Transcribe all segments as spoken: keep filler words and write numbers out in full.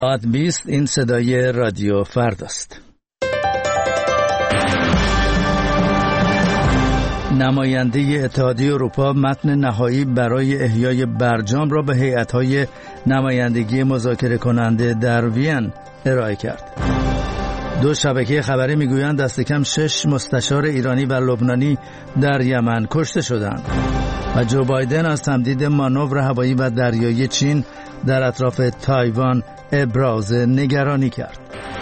ساعت بیست این صدای رادیو فرداست. نماینده اتحادیه اروپا متن نهایی برای احیای برجام را به هیئت‌های نمایندگی مذاکره کننده در وین ارائه کرد. دو شبکه خبری میگویند دست کم شش مستشار ایرانی و لبنانی در یمن کشته شدند و جو بایدن از تمدید مانور هوایی و دریایی چین در اطراف تایوان ابراز نگرانی کرد.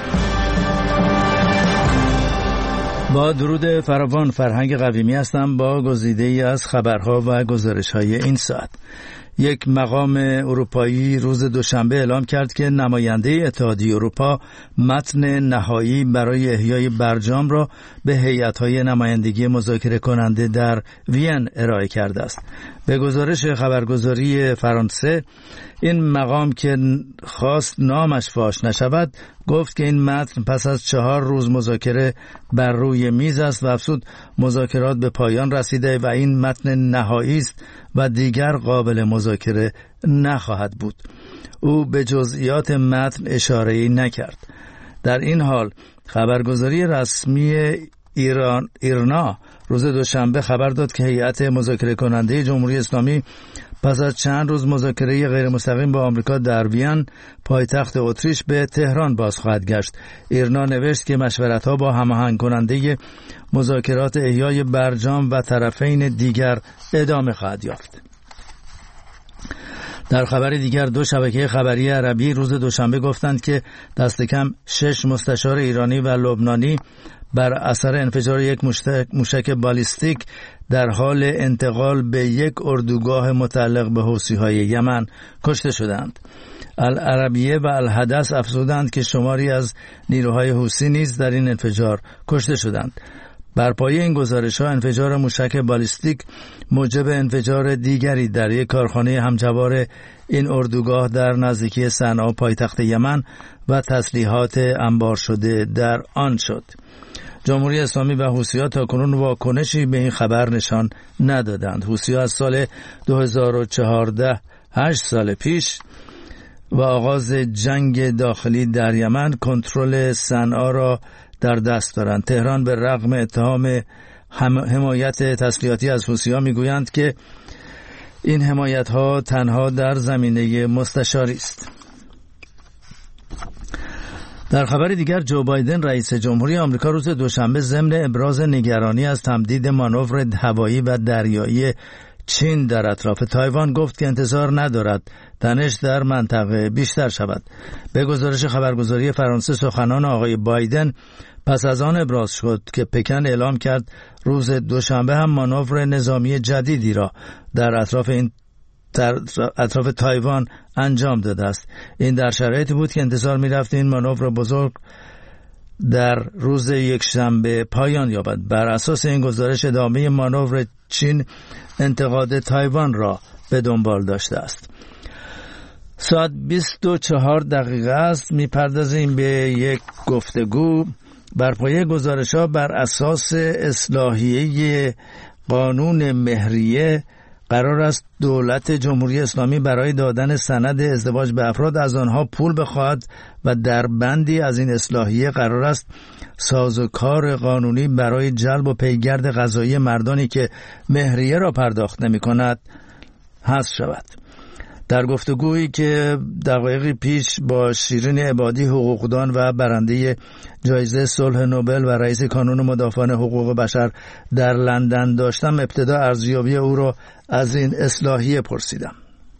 با درود فراوان، فرهنگ قویمی هستم با گزیده‌ای از خبرها و گزارش‌های این ساعت. یک مقام اروپایی روز دوشنبه اعلام کرد که نماینده اتحادیه اروپا متن نهایی برای احیای برجام را به هیئت‌های نمایندگی مذاکره کننده در وین ارائه کرده است. به گزارش خبرگزاری فرانسه، این مقام که خواست نامش فاش نشود گفت که این متن پس از چهار روز مذاکره بر روی میز است و افزود مذاکرات به پایان رسیده و این متن نهایی است و دیگر قابل مذاکره نخواهد بود. او به جزئیات متن اشاره‌ای نکرد. در این حال خبرگزاری رسمی ایران ایرنا روز دوشنبه خبر داد که هیئت مذاکره کننده جمهوری اسلامی پس از چند روز مذاکره غیر مستقیم با آمریکا در وین پایتخت اتریش به تهران باز خواهد گشت. ایرنا نوشت که مشورت‌ها با هماهنگ کننده مذاکرات احیای برجام و طرفین دیگر ادامه خواهد یافت. در خبر دیگر، دو شبکه خبری عربی روز دوشنبه گفتند که دست کم شش مستشار ایرانی و لبنانی بر اثر انفجار یک موشک بالیستیک در حال انتقال به یک اردوگاه متعلق به حوثی‌های یمن کشته شدند. العربیه و الحدث افزودند که شماری از نیروهای حوثی نیز در این انفجار کشته شدند. بر پایه این گزارش‌ها انفجار موشک بالیستیک موجب انفجار دیگری در یک کارخانه همجوار این اردوگاه در نزدیکی صنعا پایتخت یمن و تسلیحات انبار شده در آن شد. جمهوری اسلامی و حوثی‌ها تاکنون واکنشی به این خبر نشان ندادند. حوثی‌ها از سال دو هزار و چهارده، هشت سال پیش و آغاز جنگ داخلی در یمن کنترل صنعا را در دست دارند. تهران به رغم اتهام حمایت تسلیحاتی از حوثی‌ها میگویند که این حمایت‌ها تنها در زمینه مستشاری است. در خبر دیگر، جو بایدن رئیس جمهوری آمریکا روز دوشنبه ضمن ابراز نگرانی از تمدید مانور هوایی و دریایی چین در اطراف تایوان گفت که انتظار ندارد تنش در منطقه بیشتر شود. به گزارش خبرگزاری فرانسه، سخنان آقای بایدن پس از آن ابراز شد که پکن اعلام کرد روز دوشنبه هم مانور نظامی جدیدی را در اطراف این در اطراف تایوان انجام داده است. این در شرایطی بود که انتظار می رفت این مانور بزرگ در روز یکشنبه پایان یابد. بر اساس این گزارش ادامه مانور چین انتقاد تایوان را به دنبال داشته است. ساعت بیست و چهار دقیقه است. می پردازیم به یک گفتگو بر پایه گزارش‌ها بر اساس اصلاحیه قانون مهریه. قرار است دولت جمهوری اسلامی برای دادن سند ازدواج به افراد از آنها پول بخواهد و در بندی از این اصلاحیه قرار است سازوکار قانونی برای جلب و پیگرد قضایی مردانی که مهریه را پرداخت نمی کند حذف شود. در گفتگویی که دقایقی پیش با شیرین عبادی، حقوقدان و برنده جایزه صلح نوبل و رئیس کانون مدافعان حقوق بشر در لندن داشتم، ابتدا ارزیابی او را از این اصلاحیه پرسیدم.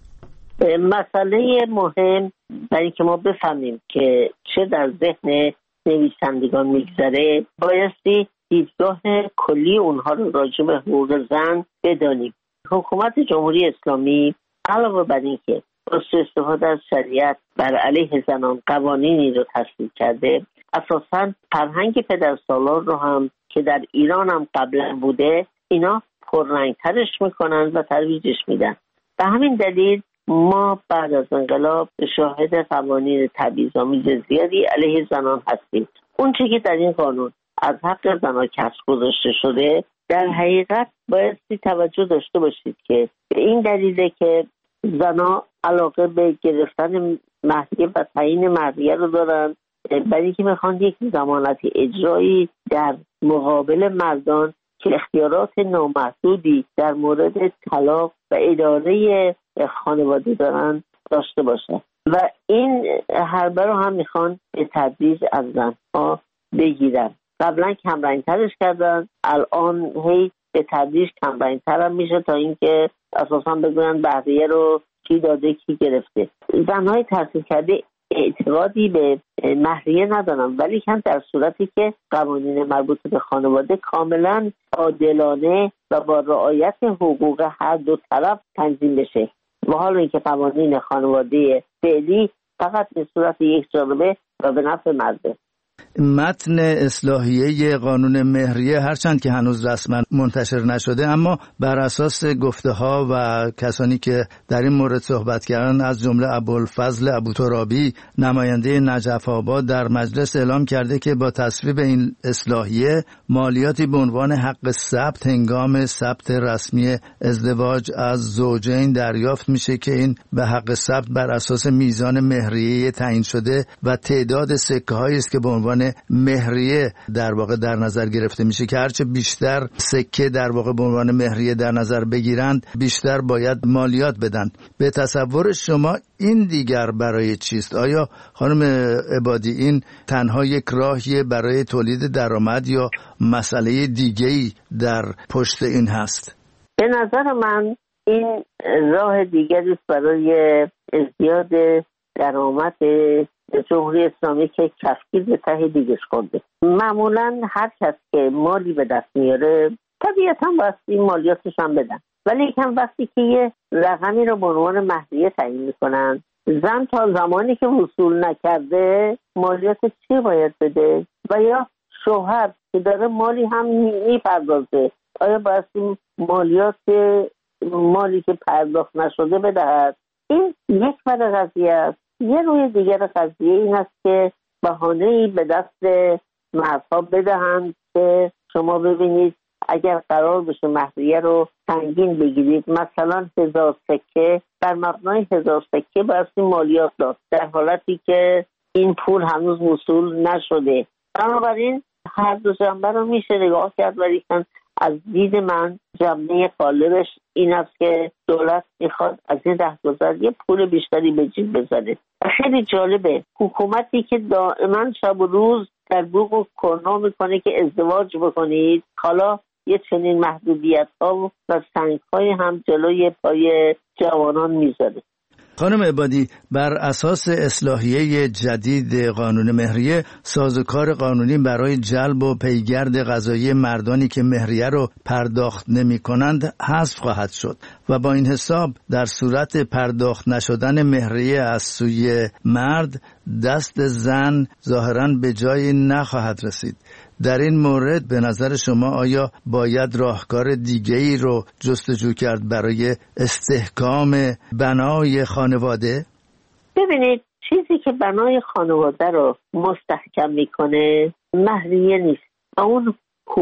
مسئله مهم برای اینکه ما بفهمیم که چه در ذهن نویسندگان میگذره، بایستی دیدگاه کلی اونها رو راجع به حقوق زن بدانیم. حکومت جمهوری اسلامی علاوه بر این که با استفاده از شریعت بر علیه زنان قوانینی رو تصویب کرده، اساساً فرهنگ پدرسالار رو هم که در ایران هم قبلا بوده اینا پررنگترش میکنن و ترویجش میدن. به همین دلیل ما بعد از انقلاب شاهد قوانین تبعیض‌آمیز زیادی علیه زنان هستیم. اون چیزی که در این قانون از حق زنان کسب گذاشته شده، در حقیقت بایستی توجه داشته باشید که به این دلیله که زنها علاقه به گرفتن مهریه و تعیین مهریه رو دارن، برای اینکه میخوان یک ضمانت اجرایی در مقابل مردان که اختیارات نامحدودی در مورد طلاق و اداره خانواده دارن داشته باشه و این حربه رو هم میخوان به تدریج از زنها بگیرن. قبلا کمرنگترش کردن، الان هی به تدریج کمرنگتر هم میشه تا اینکه اساسا بگوین بقیه رو کی داده کی گرفته. زنهای تحصیل کرده اعتقادی به مهریه ندارن، ولی هم در صورتی که قوانین مربوط به خانواده کاملا عادلانه و با رعایت حقوق هر دو طرف تنظیم بشه و حالا اینکه قوانین خانواده فعلی فقط به صورت یک جانبه و به نفع مرده. متن اصلاحیه قانون مهریه هرچند که هنوز رسما منتشر نشده، اما بر اساس گفته ها و کسانی که در این مورد صحبت کردن از جمله ابوالفضل ابوترابی نماینده نجف آباد در مجلس اعلام کرده که با تصویب این اصلاحیه مالیاتی به عنوان حق ثبت هنگام ثبت رسمی ازدواج از زوجین دریافت میشه که این به حق ثبت بر اساس میزان مهریه تعیین شده و تعداد سکه هایی است که به عنوان مهریه در واقع در نظر گرفته میشه که هرچه بیشتر سکه در واقع به عنوان مهریه در نظر بگیرند بیشتر باید مالیات بدن. به تصور شما این دیگر برای چیست؟ آیا خانم عبادی این تنها یک راهیه برای تولید درآمد یا مسئله دیگه‌ای در پشت این هست؟ به نظر من این راه دیگری است برای ازدیاد درآمد جمهوری اسلامی که کفگیر به ته دیگش خورده. معمولا هر کس که مالی به دست میاره طبیعتا باید این مالیاتش هم بدن، ولی کم وقتی که یه رقمی رو به عنوان مهریه تعیین میکنن، زن تا زمانی که وصول نکرده مالیات چی باید بده؟ و یا شوهر که داره مالی هم میپردازه، آیا باید این مالیات مالی که پرداخت نشده بدهد؟ این یک بر قضیه است. یه روی دیگر قضیه این است که بهانه‌ای به دست مردها بدهند که شما ببینید اگر قرار بشه مهریه رو سنگین بگیرید، مثلا هزار سکه، در مبنای هزار سکه باید مالیات داد در حالتی که این پول هنوز وصول نشده. بنابراین هر دو جنبه رو میشه نگاه کرد، ولی از دید من جنبه غالبش این است که دولت میخواد از این رهگذر یه پول بیشتری به جیب بزنه. خیلی جالبه حکومتی که دائما شب و روز در بوق و کرنا میکنه که ازدواج بکنید، حالا یه چنین محدودیت ها و سنگ های هم جلوی پای جوانان میذاره. خانم عبادی، بر اساس اصلاحیه جدید قانون مهریه، سازوکار قانونی برای جلب و پیگرد قضایی مردانی که مهریه رو پرداخت نمی کنند حذف خواهد شد و با این حساب در صورت پرداخت نشدن مهریه از سوی مرد دست زن ظاهراً به جایی نخواهد رسید. در این مورد به نظر شما آیا باید راهکار دیگه‌ای رو جستجو کرد برای استحکام بنای خانواده؟ ببینید، چیزی که بنای خانواده رو مستحکم میکنه مهریه نیست، اون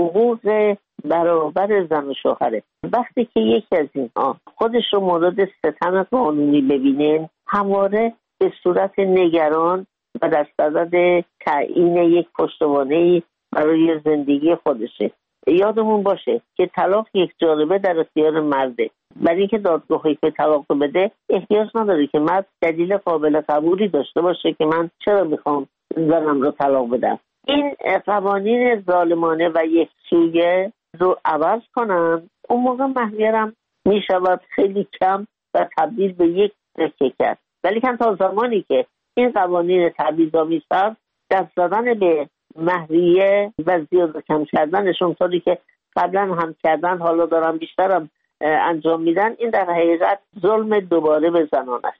حقوق برابر زن و شوهره. وقتی که یکی از اینها خودش رو مورد ستم قانونی ببینه، همواره به صورت نگران و در صدد تعیین یک پشتوانه‌ای برای زندگی خودشه. یادمون باشه که طلاق یک جانبه در اختیار مرده. برای اینکه دادگاهی که طلاق بده احتیاج نداره که مرد دلیل قابل قبولی داشته باشه که من چرا میخوام زنم رو طلاق بدم. این قوانین ظالمانه و یک سویه رو عوض کنن، اون موقع مهریه میشود خیلی کم و تبدیل به یک سکه کرد. ولی که تا زمانی که این قوانین تبعیض‌آمیز هست، دست زدن به مهریه و زیاد کم کردنشون طوری که قبلا هم کردن حالا دارن بیشتر هم انجام میدن، این در حقیقت ظلم دوباره به زنان است.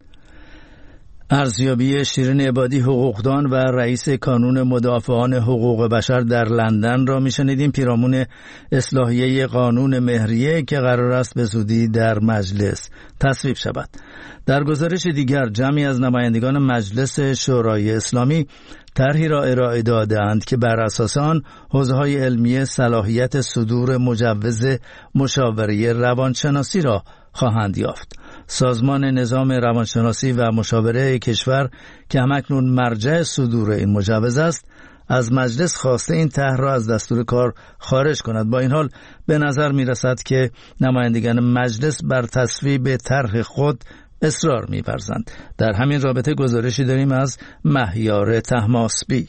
ارزیابی شیرین عبادی، حقوقدان و رئیس کانون مدافعان حقوق بشر در لندن را میشنیدیم، پیرامون اصلاحیه قانون مهریه که قرار است به زودی در مجلس تصویب شود. در گزارش دیگر، جمعی از نمایندگان مجلس شورای اسلامی طرحی را ارائه دادند که بر اساس آن حوزه‌های علمی صلاحیت صدور مجوز مشاوره روانشناسی را خواهند یافت. سازمان نظام روانشناسی و مشاوره کشور که همکنون مرجع صدور این مجوز است، از مجلس خواسته این طرح را از دستور کار خارج کند. با این حال به نظر می رسد که نمایندگان مجلس بر تصویب طرح خود اصرار می ورزند. در همین رابطه گزارشی داریم از مهیار طهماسبی.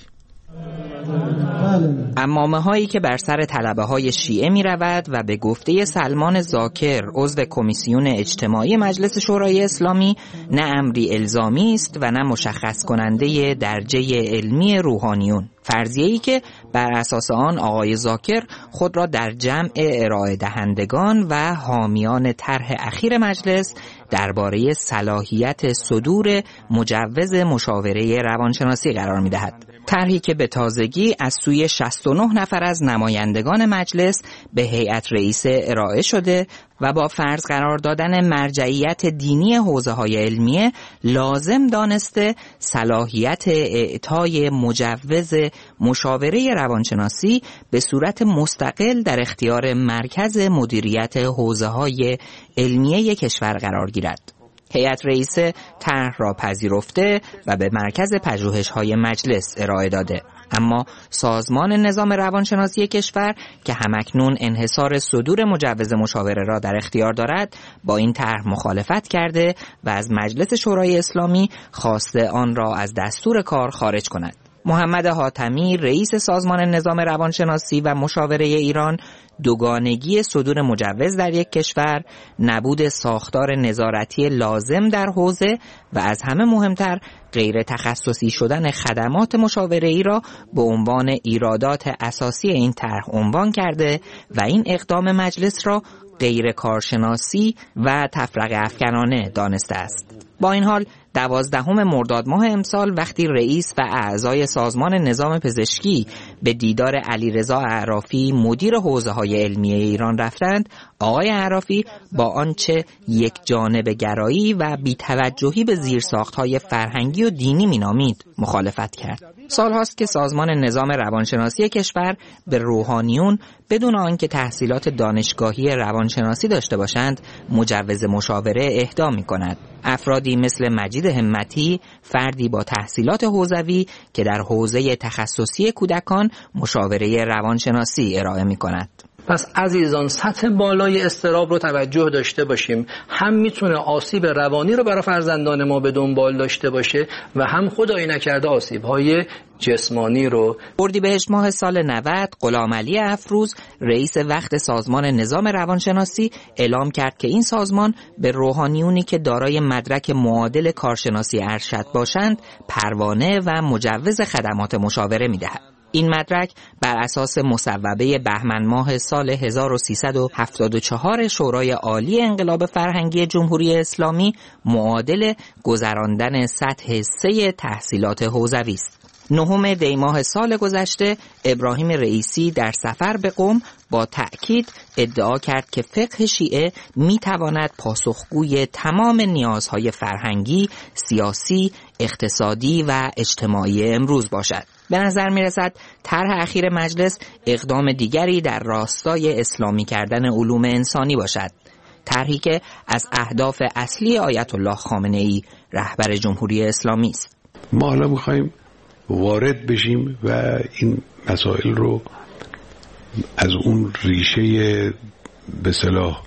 عمامه هایی که بر سر طلبه های شیعه می رود و به گفته سلمان زاکر عضو کمیسیون اجتماعی مجلس شورای اسلامی نه امری الزامی است و نه مشخص کننده درجه علمی روحانیون، فرضیه‌ای که بر اساس آن آقای زاکر خود را در جمع ارائه دهندگان و حامیان طرح اخیر مجلس درباره صلاحیت صدور مجوز مشاوره روانشناسی قرار می‌دهد. طرحی که به تازگی از سوی شصت و نه نفر از نمایندگان مجلس به هیئت رئیسه ارائه شده و با فرض قرار دادن مرجعیت دینی حوزه‌های علمیه لازم دانسته صلاحیت اعطای مجوز مشاوره روانشناسی به صورت مستقل در اختیار مرکز مدیریت حوزه‌های علمیه کشور قرار گیرد. هیئت رئیسه طرح را پذیرفته و به مرکز پژوهش‌های مجلس ارائه داده، اما سازمان نظام روانشناسی کشور که همکنون انحصار صدور مجوز مشاوره را در اختیار دارد با این طرح مخالفت کرده و از مجلس شورای اسلامی خواسته آن را از دستور کار خارج کند. محمد حاتمی رئیس سازمان نظام روانشناسی و مشاوره ایران دوگانگی صدور مجوز در یک کشور، نبود ساختار نظارتی لازم در حوزه و از همه مهمتر غیر تخصصی شدن خدمات مشاوره‌ای را به عنوان ایرادات اساسی این طرح عنوان کرده و این اقدام مجلس را غیر کارشناسی و تفرقه افکنانه دانسته است. با این حال دوازدهم مرداد ماه امسال وقتی رئیس و اعضای سازمان نظام پزشکی به دیدار علیرضا اعرافی مدیر حوزه‌های علمی ایران رفتند، آقای اعرافی با آنچه یک جانب گرایی و بی‌توجهی به زیرساخت‌های فرهنگی و دینی مینامید مخالفت کرد. سال‌هاست که سازمان نظام روانشناسی کشور به روحانیون بدون آنکه تحصیلات دانشگاهی روانشناسی داشته باشند مجوز مشاوره اهدا می‌کند. افرادی مثل مجید همتی، فردی با تحصیلات حوزوی که در حوزه تخصصی کودکان مشاوره روانشناسی ارائه می‌کند. پس عزیزان سطح بالای اضطراب رو توجه داشته باشیم، هم میتونه آسیب روانی رو برای فرزندان ما به دنبال داشته باشه و هم خدایی نکرده آسیب‌های جسمانی رو. اردیبهشت ماه سال نود غلامعلی افروز رئیس وقت سازمان نظام روانشناسی اعلام کرد که این سازمان به روحانیونی که دارای مدرک معادل کارشناسی ارشد باشند پروانه و مجوز خدمات مشاوره می‌دهد. این مدرک بر اساس مصوبه بهمن ماه سال هزار و سیصد و هفتاد و چهار شورای عالی انقلاب فرهنگی جمهوری اسلامی معادل گذراندن سطح سه تحصیلات حوزوی است. نهم دی ماه سال گذشته ابراهیم رئیسی در سفر به قم با تأکید ادعا کرد که فقه شیعه میتواند پاسخگوی تمام نیازهای فرهنگی، سیاسی، اقتصادی و اجتماعی امروز باشد. به نظر می رسد طرح اخیر مجلس اقدام دیگری در راستای اسلامی کردن علوم انسانی باشد. طرحی که از اهداف اصلی آیت الله خامنه ای رهبر جمهوری اسلامی است. ما حالا می‌خوایم وارد بشیم و این مسائل رو از اون ریشه به اصطلاح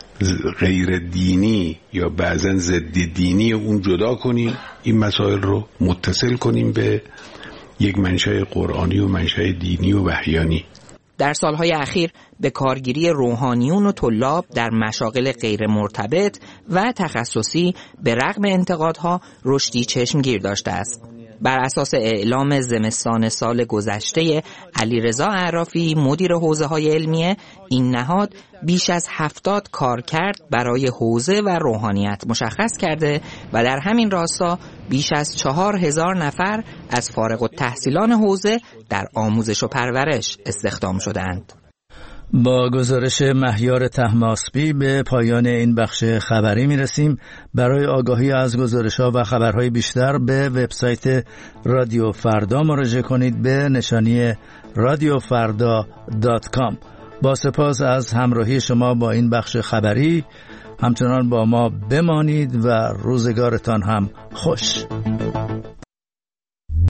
غیر دینی یا بعضن ضد دینی اون جدا کنیم، این مسائل رو متصل کنیم به یک منشأ قرآنی و منشأ دینی و وحیانی. در سالهای اخیر به کارگیری روحانیون و طلاب در مشاغل غیر مرتبط و تخصصی به رغم انتقادها رشدی چشمگیر داشته است. بر اساس اعلام زمستان سال گذشته علیرضا اعرافی مدیر حوزه‌های علمیه، این نهاد بیش از هفتاد کارکرد برای حوزه و روحانیت مشخص کرده و در همین راستا بیش از چهار هزار نفر از فارغ التحصیلان حوزه در آموزش و پرورش استخدام شدند. با گزارش مهیار طهماسبی به پایان این بخش خبری میرسیم. برای آگاهی از گزارش‌ها و خبرهای بیشتر به وبسایت رادیو فردا مراجعه کنید به نشانی رادیو فردا دات کام. با سپاس از همراهی شما با این بخش خبری. همچنان با ما بمانید و روزگارتان هم خوش.